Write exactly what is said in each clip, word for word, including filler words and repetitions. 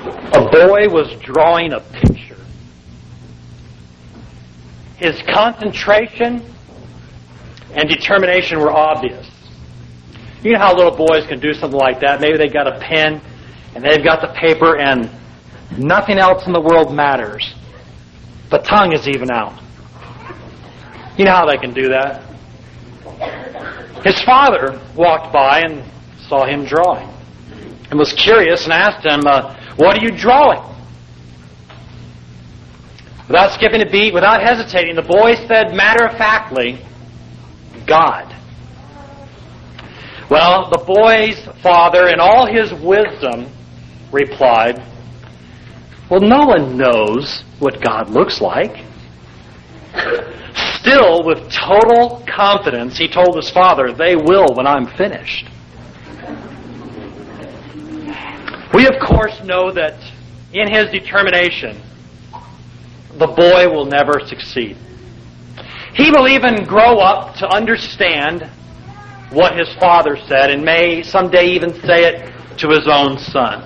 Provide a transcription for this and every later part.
A boy was drawing a picture. His concentration and determination were obvious. You know how little boys can do something like that? Maybe they've got a pen and they've got the paper and nothing else in the world matters. The tongue is even out. You know how they can do that? His father walked by and saw him drawing and was curious and asked him, uh, what are you drawing? Without skipping a beat, without hesitating, the boy said matter-of-factly, God. Well, the boy's father, in all his wisdom, replied, well, no one knows what God looks like. Still, with total confidence, he told his father, they will when I'm finished. We, of course, know that in his determination, the boy will never succeed. He will even grow up to understand what his father said and may someday even say it to his own son.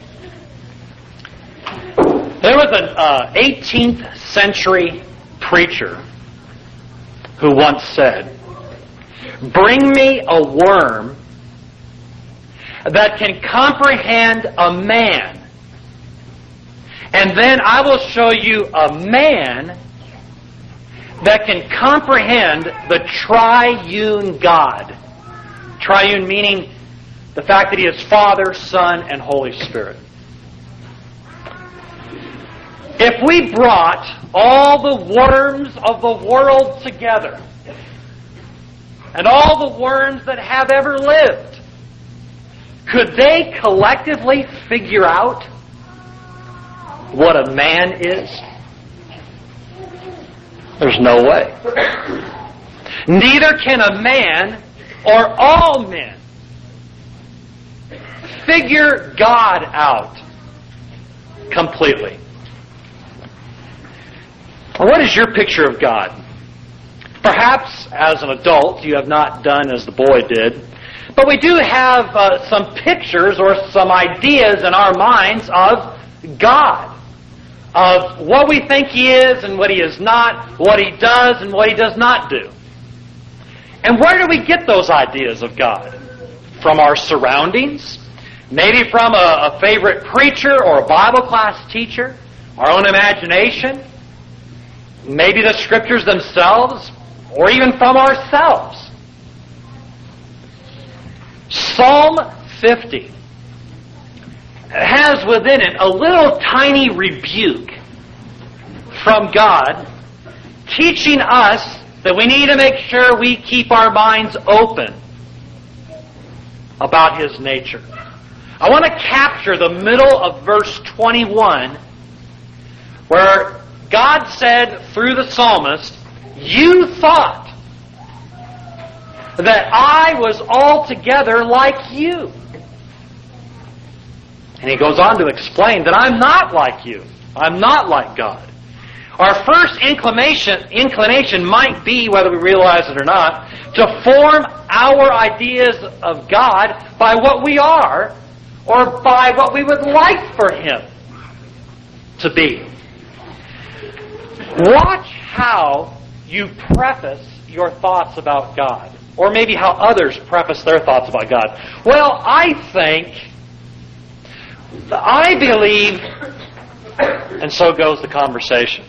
There was an uh, eighteenth century preacher who once said, bring me a worm that can comprehend a man, and then I will show you a man that can comprehend the triune God. Triune meaning the fact that He is Father, Son, and Holy Spirit. If we brought all the worms of the world together, and all the worms that have ever lived, could they collectively figure out what a man is? There's no way. Neither can a man or all men figure God out completely. What is your picture of God? Perhaps as an adult you have not done as the boy did, but we do have uh, some pictures or some ideas in our minds of God, of what we think He is and what He is not, what He does and what He does not do. And where do we get those ideas of God? From our surroundings? Maybe from a, a favorite preacher or a Bible class teacher? Our own imagination? Maybe the Scriptures themselves? Or even from ourselves? Psalm fifty has within it a little tiny rebuke from God, teaching us that we need to make sure we keep our minds open about His nature. I want to capture the middle of verse twenty-one, where God said through the psalmist, you thought that I was altogether like you. And he goes on to explain that I'm not like you. I'm not like God. Our first inclination, inclination might be, whether we realize it or not, to form our ideas of God by what we are or by what we would like for Him to be. Watch how you preface your thoughts about God. Or maybe how others preface their thoughts about God. Well, I think, I believe, and so goes the conversation.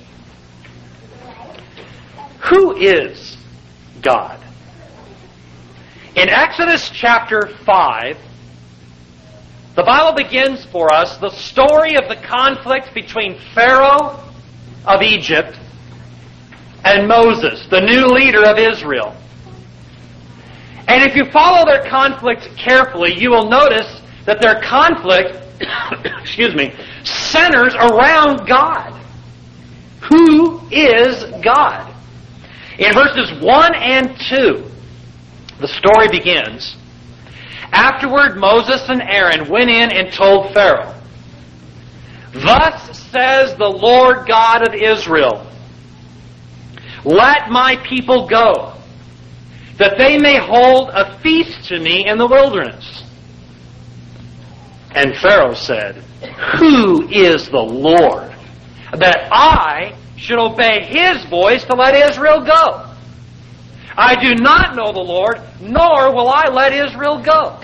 Who is God? In Exodus chapter five, the Bible begins for us the story of the conflict between Pharaoh of Egypt and Moses, the new leader of Israel. And if you follow their conflict carefully, you will notice that their conflict, excuse me, centers around God. Who is God? In verses one and two, the story begins. Afterward, Moses and Aaron went in and told Pharaoh, thus says the Lord God of Israel, let my people go, that they may hold a feast to me in the wilderness. And Pharaoh said, "Who is the Lord, that I should obey His voice to let Israel go? I do not know the Lord, nor will I let Israel go."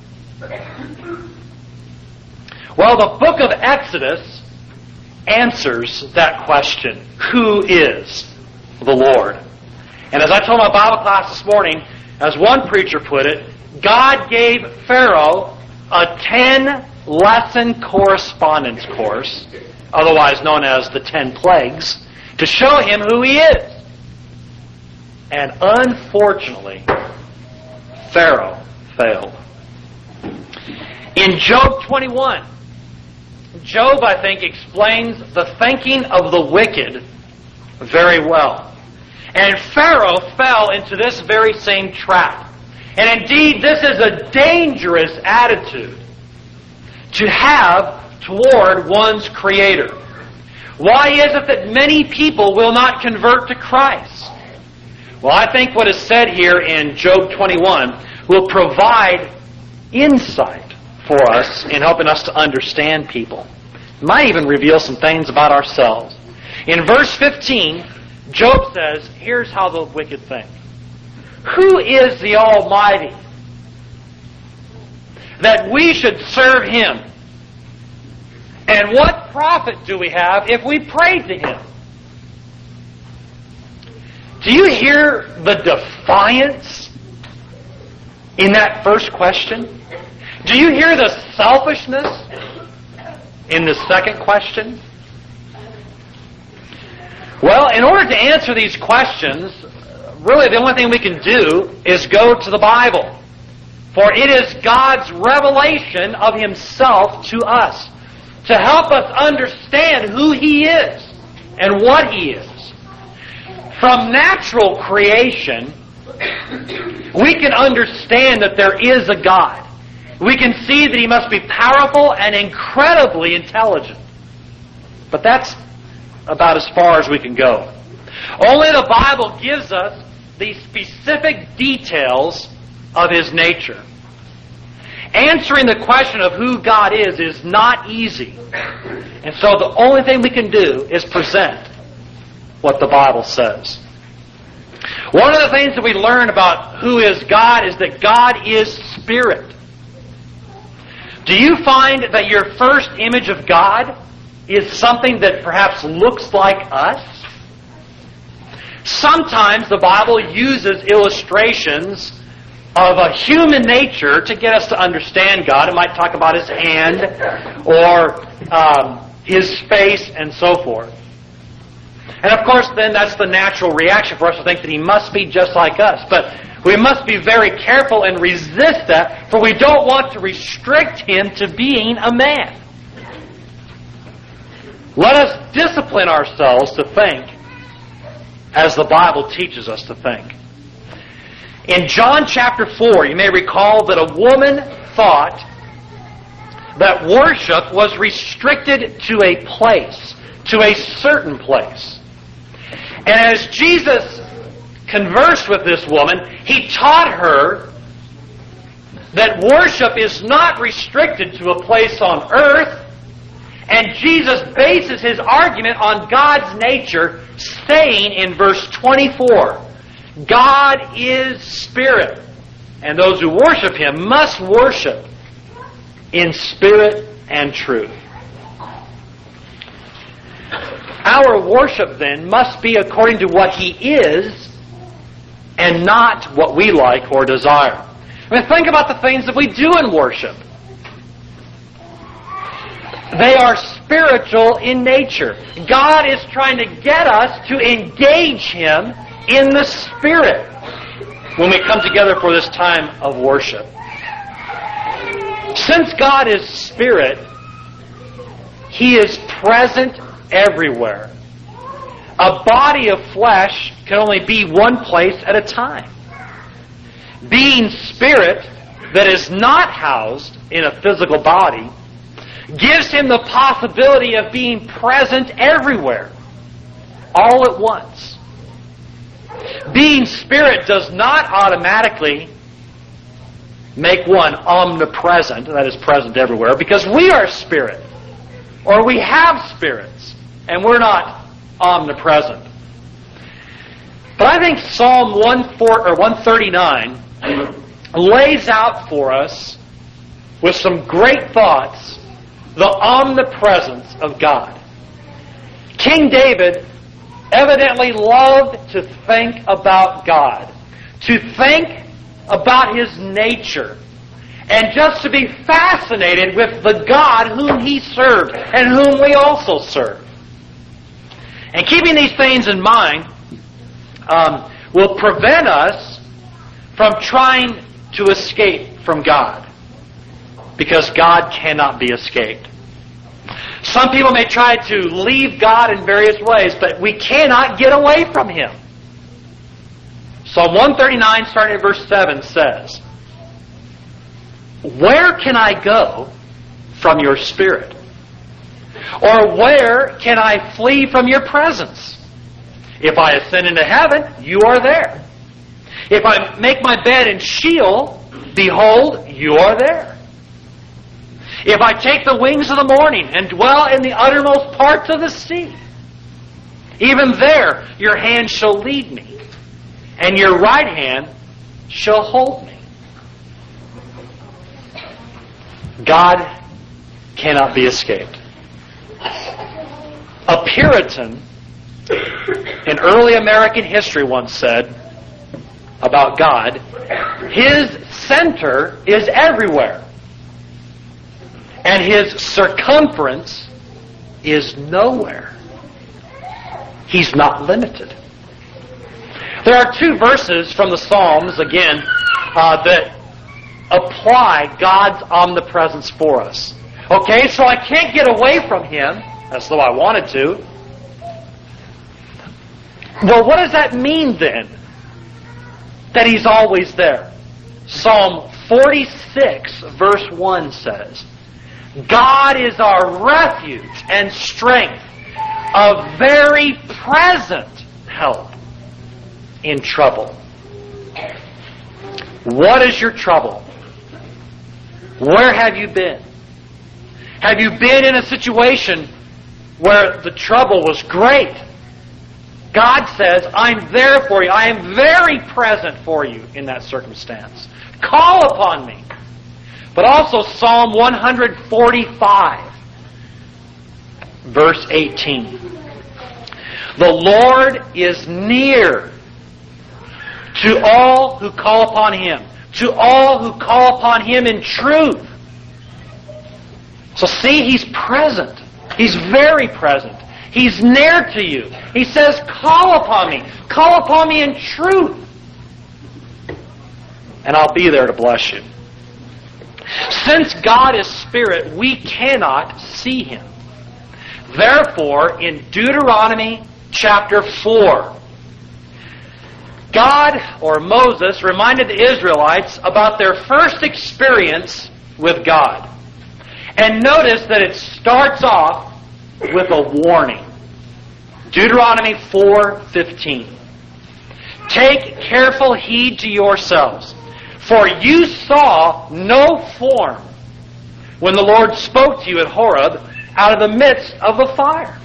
Well, the book of Exodus answers that question. Who is the Lord? And as I told my Bible class this morning, as one preacher put it, God gave Pharaoh a ten-lesson correspondence course, otherwise known as the Ten Plagues, to show him who He is. And unfortunately, Pharaoh failed. In Job twenty-one, Job, I think, explains the thinking of the wicked very well. And Pharaoh fell into this very same trap. And indeed, this is a dangerous attitude to have toward one's Creator. Why is it that many people will not convert to Christ? Well, I think what is said here in Job twenty-one will provide insight for us in helping us to understand people. It might even reveal some things about ourselves. In verse fifteen, Job says, here's how the wicked think. Who is the Almighty that we should serve Him? And what profit do we have if we pray to Him? Do you hear the defiance in that first question? Do you hear the selfishness in the second question? Well, in order to answer these questions, really the only thing we can do is go to the Bible. For it is God's revelation of Himself to us to help us understand who He is and what He is. From natural creation, we can understand that there is a God. We can see that He must be powerful and incredibly intelligent. But that's about as far as we can go. Only the Bible gives us the specific details of His nature. Answering the question of who God is is not easy. And so the only thing we can do is present what the Bible says. One of the things that we learn about who is God is that God is Spirit. Do you find that your first image of God is something that perhaps looks like us? Sometimes the Bible uses illustrations of a human nature to get us to understand God. It might talk about His hand or um, His face and so forth. And of course then that's the natural reaction for us to think that He must be just like us. But we must be very careful and resist that, for we don't want to restrict Him to being a man. Let us discipline ourselves to think as the Bible teaches us to think. In John chapter four, you may recall that a woman thought that worship was restricted to a place, to a certain place. And as Jesus conversed with this woman, He taught her that worship is not restricted to a place on earth. And Jesus bases His argument on God's nature, saying in verse twenty-four, God is Spirit, and those who worship Him must worship in spirit and truth. Our worship, then, must be according to what He is and not what we like or desire. I mean, think about the things that we do in worship. They are spiritual in nature. God is trying to get us to engage Him in the Spirit when we come together for this time of worship. Since God is Spirit, He is present everywhere. A body of flesh can only be one place at a time. Being Spirit that is not housed in a physical body gives Him the possibility of being present everywhere, all at once. Being Spirit does not automatically make one omnipresent, that is present everywhere, because we are spirit. Or we have spirits, and we're not omnipresent. But I think Psalm one thirty-nine lays out for us, with some great thoughts, the omnipresence of God. King David evidently loved to think about God, to think about His nature, and just to be fascinated with the God whom he served and whom we also serve. And keeping these things in mind um, will prevent us from trying to escape from God, because God cannot be escaped. Some people may try to leave God in various ways, but we cannot get away from Him. Psalm one thirty-nine, starting at verse seven, says, "Where can I go from your Spirit? Or where can I flee from your presence? If I ascend into heaven, you are there. If I make my bed in Sheol, behold, you are there. If I take the wings of the morning and dwell in the uttermost parts of the sea, even there your hand shall lead me, and your right hand shall hold me." God cannot be escaped. A Puritan in early American history once said about God, His center is everywhere, and His circumference is nowhere. He's not limited. There are two verses from the Psalms, again, uh, that apply God's omnipresence for us. Okay, so I can't get away from Him, as though I wanted to. Well, what does that mean then? That He's always there. Psalm forty-six, verse one says, "God is our refuge and strength, a very present help in trouble." What is your trouble? Where have you been? Have you been in a situation where the trouble was great? God says, "I'm there for you. I am very present for you in that circumstance. Call upon me." But also Psalm one forty-five, verse eighteen. "The Lord is near to all who call upon Him, to all who call upon Him in truth." So see, He's present. He's very present. He's near to you. He says, "Call upon me. Call upon me in truth, and I'll be there to bless you." Since God is Spirit, we cannot see Him. Therefore, in Deuteronomy chapter four, God, or Moses, reminded the Israelites about their first experience with God. And notice that it starts off with a warning. Deuteronomy four fifteen. "Take careful heed to yourselves, for you saw no form when the Lord spoke to you at Horeb out of the midst of the fire."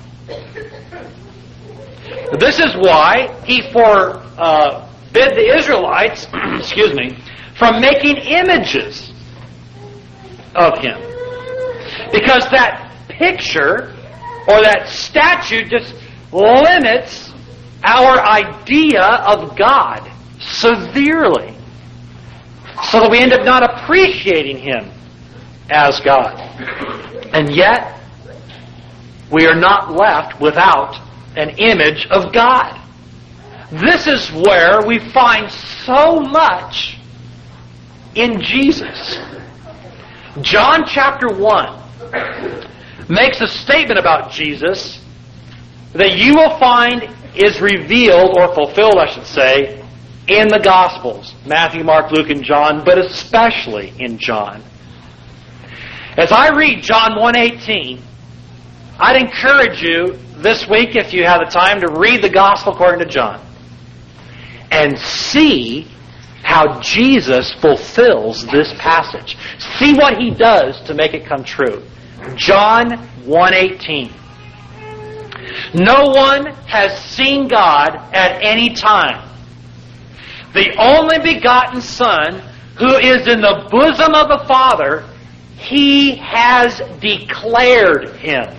This is why He forbid uh, the Israelites, excuse me, from making images of Him. Because that picture or that statue just limits our idea of God severely, so that we end up not appreciating Him as God. And yet, we are not left without an image of God. This is where we find so much in Jesus. John chapter one makes a statement about Jesus that you will find is revealed, or fulfilled, I should say, in the Gospels. Matthew, Mark, Luke, and John, but especially in John. As I read John one eighteen, I'd encourage you this week, if you have the time, to read the Gospel according to John and see how Jesus fulfills this passage. See what he does to make it come true. John one eighteen. No one has seen God at any time. The only begotten Son, who is in the bosom of the Father, he has declared him.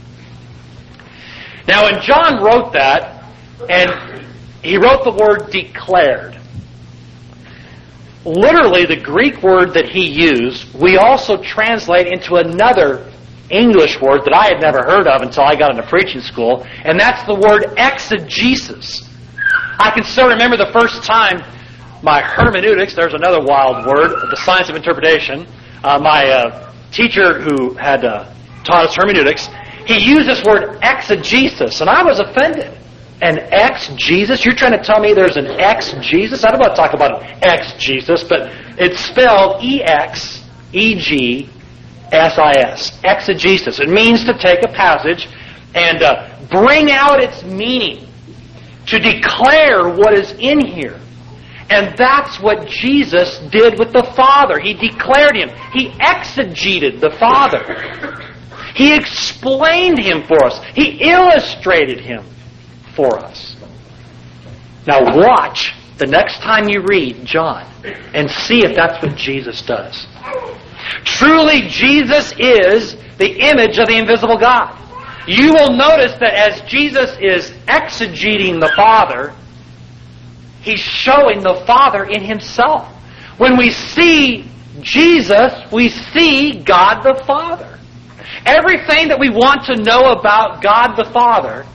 Now, when John wrote that, and he wrote the word declared, literally the Greek word that he used, we also translate into another English word that I had never heard of until I got into preaching school, and that's the word exegesis. I can still remember the first time my hermeneutics, there's another wild word, the science of interpretation, uh, my uh, teacher who had uh, taught us hermeneutics, he used this word exegesis, and I was offended. An ex-Jesus? You're trying to tell me there's an ex-Jesus? I don't want to talk about an ex-Jesus, but it's spelled E X E G S I S. Exegesis. It means to take a passage and uh, bring out its meaning, to declare what is in here. And that's what Jesus did with the Father. He declared him. He exegeted the Father. He explained him for us. He illustrated him for us. Now watch the next time you read John and see if that's what Jesus does. Truly, Jesus is the image of the invisible God. You will notice that as Jesus is exegeting the Father, he's showing the Father in himself. When we see Jesus, we see God the Father. Everything that we want to know about God the Father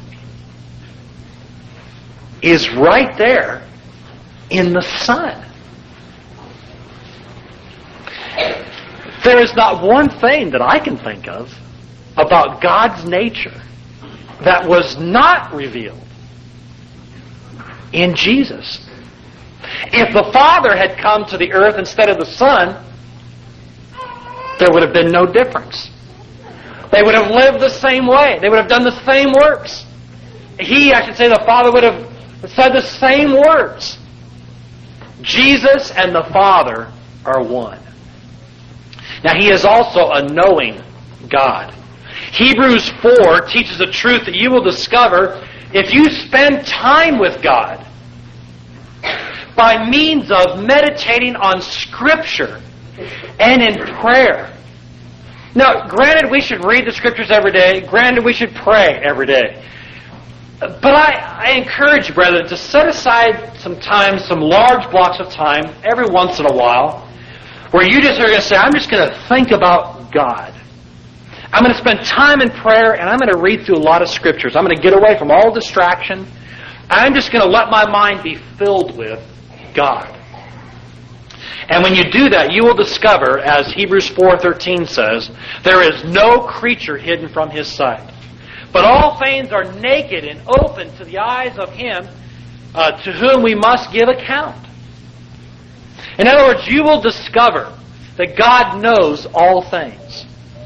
is right there in the Son. There is not one thing that I can think of about God's nature that was not revealed in Jesus. If the Father had come to the earth instead of the Son, there would have been no difference. They would have lived the same way. They would have done the same works. He, I should say, the Father would have said the same words. Jesus and the Father are one. Now, he is also a knowing God. Hebrews four teaches a truth that you will discover if you spend time with God by means of meditating on Scripture and in prayer. Now, granted, we should read the Scriptures every day. Granted, we should pray every day. But I, I encourage you, brethren, to set aside some time, some large blocks of time, every once in a while, where you just are going to say, I'm just going to think about God. I'm going to spend time in prayer, and I'm going to read through a lot of Scriptures. I'm going to get away from all distraction. I'm just going to let my mind be filled with God. And when you do that, you will discover, as Hebrews four thirteen says, there is no creature hidden from His sight. But all things are naked and open to the eyes of Him uh, to whom we must give account. In other words, you will discover that God knows all things.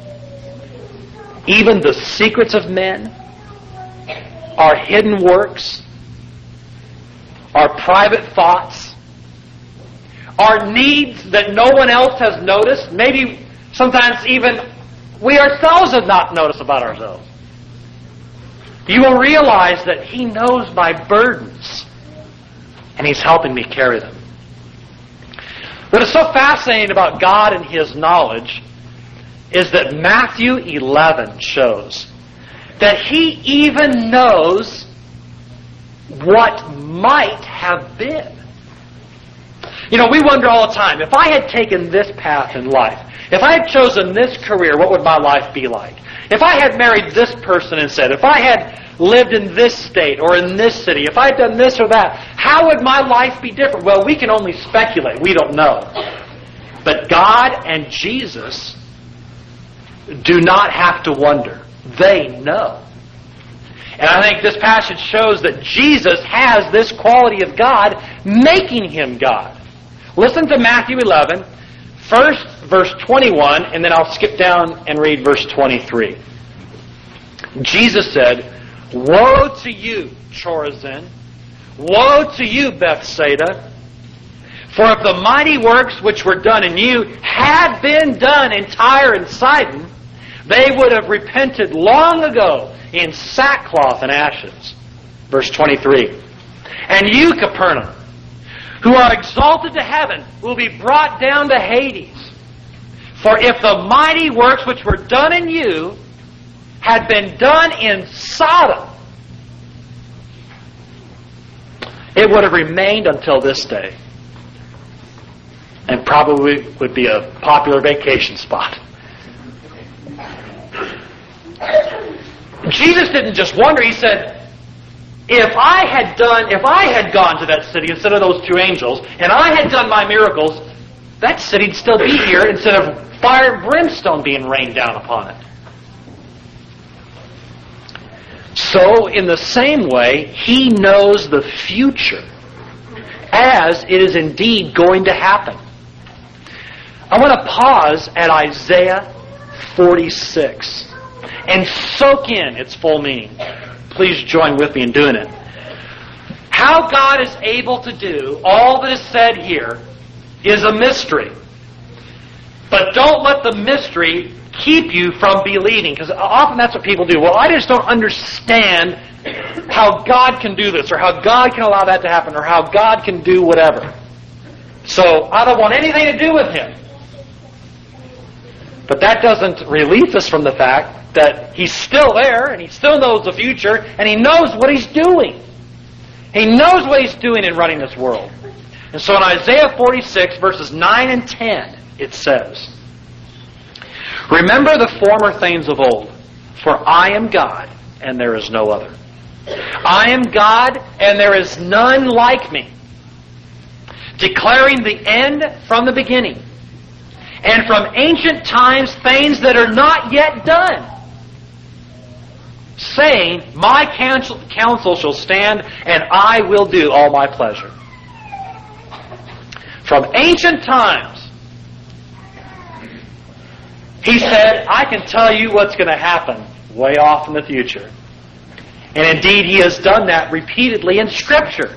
Even the secrets of men, our hidden works, our private thoughts, our needs that no one else has noticed. Maybe sometimes even we ourselves have not noticed about ourselves. You will realize that He knows my burdens, and He's helping me carry them. What is so fascinating about God and His knowledge is that Matthew eleven shows that He even knows what might have been. You know, we wonder all the time, if I had taken this path in life, if I had chosen this career, what would my life be like? If I had married this person instead, if I had lived in this state or in this city, if I had done this or that, how would my life be different? Well, we can only speculate. We don't know. But God and Jesus do not have to wonder. They know. And I think this passage shows that Jesus has this quality of God, making Him God. Listen to Matthew eleven, first verse twenty-one, and then I'll skip down and read verse twenty-three. Jesus said, "Woe to you, Chorazin! Woe to you, Bethsaida! For if the mighty works which were done in you had been done in Tyre and Sidon, they would have repented long ago in sackcloth and ashes. Verse twenty-three. And you, Capernaum, who are exalted to heaven, will be brought down to Hades. For if the mighty works which were done in you had been done in Sodom, it would have remained until this day. And probably would be a popular vacation spot. Jesus didn't just wonder. He said, if I had done, if I had gone to that city instead of those two angels, and I had done my miracles, that city'd still be here instead of fire and brimstone being rained down upon it. So, in the same way, He knows the future as it is indeed going to happen. I want to pause at Isaiah forty-six and soak in its full meaning. Please join with me in doing it. How God is able to do all that is said here is a mystery. But don't let the mystery keep you from believing, because often that's what people do. Well, I just don't understand how God can do this, or how God can allow that to happen, or how God can do whatever. So I don't want anything to do with Him. But that doesn't relieve us from the fact that He's still there, and He still knows the future, and He knows what He's doing. He knows what He's doing in running this world. And so in Isaiah forty-six, verses nine and ten, it says, Remember the former things of old, for I am God, and there is no other. I am God, and there is none like me, declaring the end from the beginning, and from ancient times things that are not yet done, saying, My counsel, counsel shall stand, and I will do all my pleasure. From ancient times, He said, I can tell you what's going to happen way off in the future. And indeed, He has done that repeatedly in Scripture.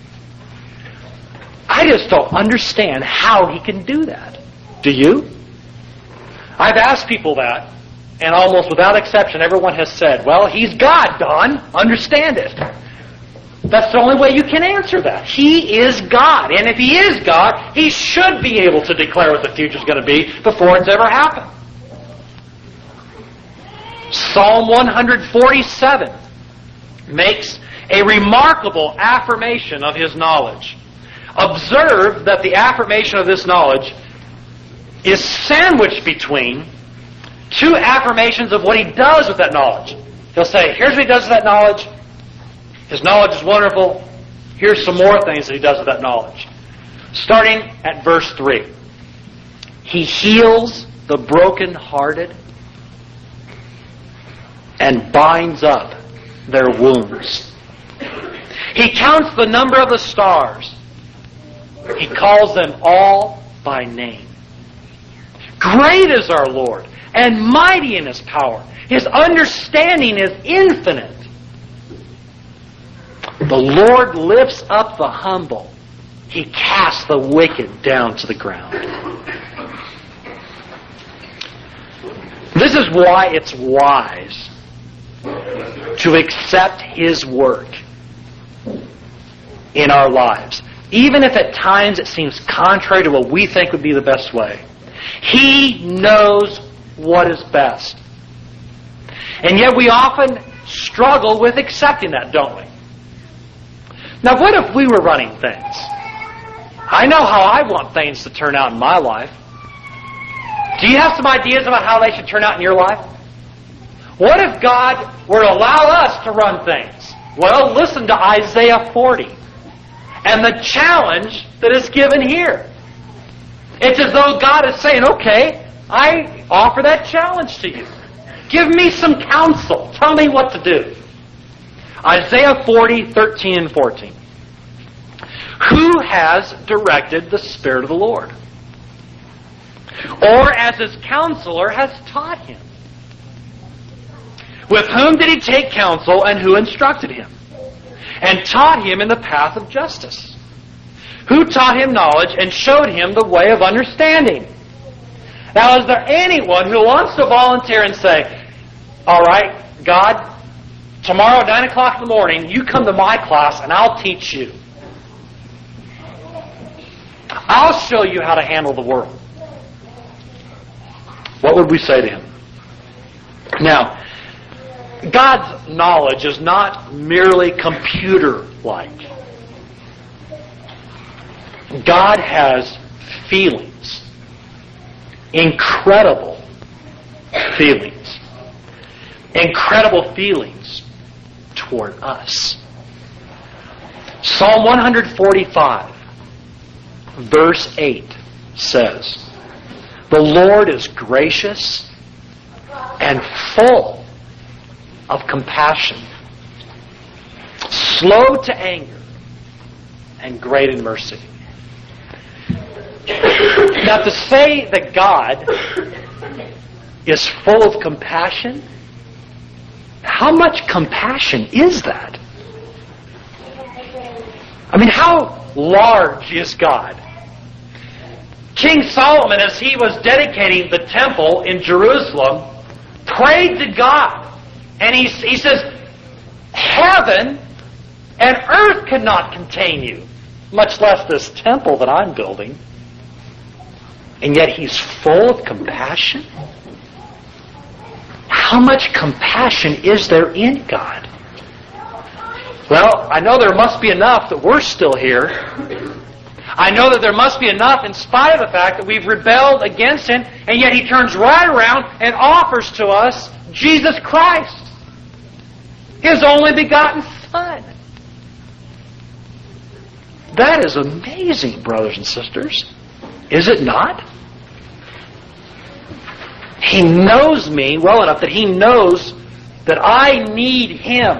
I just don't understand how He can do that. Do you? I've asked people that, and almost without exception, everyone has said, well, He's God, Don. Understand it. That's the only way you can answer that. He is God. And if He is God, He should be able to declare what the future is going to be before it's ever happened. Psalm one forty-seven makes a remarkable affirmation of His knowledge. Observe that the affirmation of this knowledge is sandwiched between two affirmations of what He does with that knowledge. He'll say, here's what He does with that knowledge. His knowledge is wonderful. Here's some more things that He does with that knowledge. Starting at verse three. He heals the brokenhearted and binds up their wounds. He counts the number of the stars. He calls them all by name. Great is our Lord, and mighty in His power. His understanding is infinite. The Lord lifts up the humble. He casts the wicked down to the ground. This is why it's wise to accept His work in our lives, even if at times it seems contrary to what we think would be the best way. He knows what is best. And yet we often struggle with accepting that, don't we? Now, what if we were running things? I know how I want things to turn out in my life. Do you have some ideas about how they should turn out in your life? What if God were to allow us to run things? Well, listen to Isaiah forty and the challenge that is given here. It's as though God is saying, okay, I offer that challenge to you. Give me some counsel. Tell me what to do. Isaiah forty, thirteen and fourteen. Who has directed the Spirit of the Lord? Or as His counselor has taught Him? With whom did He take counsel, and who instructed Him? And taught Him in the path of justice? who taught him knowledge and showed him the way of understanding. Now, is there anyone who wants to volunteer and say, all right, God, tomorrow at nine o'clock in the morning, you come to my class and I'll teach you. I'll show you how to handle the world. What would we say to him? Now, God's knowledge is not merely computer-like. God has feelings. Incredible feelings. Incredible feelings toward us. Psalm one forty-five, verse eight says, "The Lord is gracious and full of compassion, slow to anger, and great in mercy." Now, to say that God is full of compassion, how much compassion is that? I mean, how large is God? King Solomon, as he was dedicating the temple in Jerusalem, prayed to God. And he, he says, heaven and earth could not contain you, much less this temple that I'm building. And yet he's full of compassion? How much compassion is there in God? Well, I know there must be enough that we're still here. I know that there must be enough in spite of the fact that we've rebelled against Him, and yet He turns right around and offers to us Jesus Christ, His only begotten Son. That is amazing, brothers and sisters. Is it not? He knows me well enough that He knows that I need Him.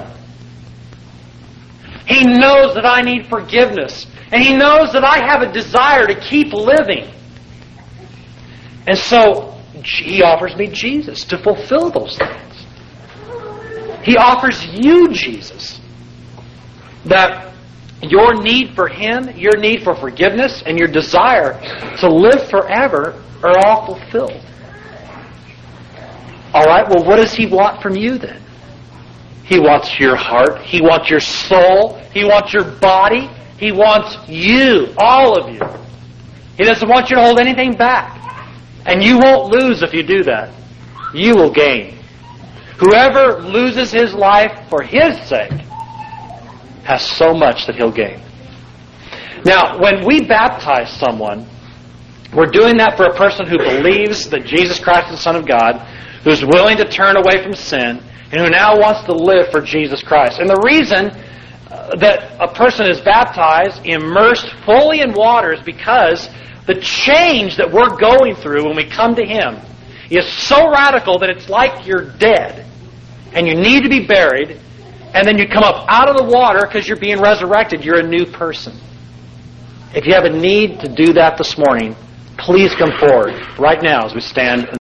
He knows that I need forgiveness. And He knows that I have a desire to keep living. And so, He offers me Jesus to fulfill those things. He offers you Jesus. That your need for Him, your need for forgiveness, and your desire to live forever are all fulfilled. All right, well, what does He want from you then? He wants your heart. He wants your soul. He wants your body. He wants you, all of you. He doesn't want you to hold anything back. And you won't lose if you do that. You will gain. Whoever loses his life for His sake has so much that he'll gain. Now, when we baptize someone, we're doing that for a person who believes that Jesus Christ is the Son of God, who's willing to turn away from sin, and who now wants to live for Jesus Christ. And the reason uh, that a person is baptized, immersed fully in water, is because the change that we're going through when we come to Him is so radical that it's like you're dead, and you need to be buried, and then you come up out of the water because you're being resurrected. You're a new person. If you have a need to do that this morning, please come forward right now as we stand.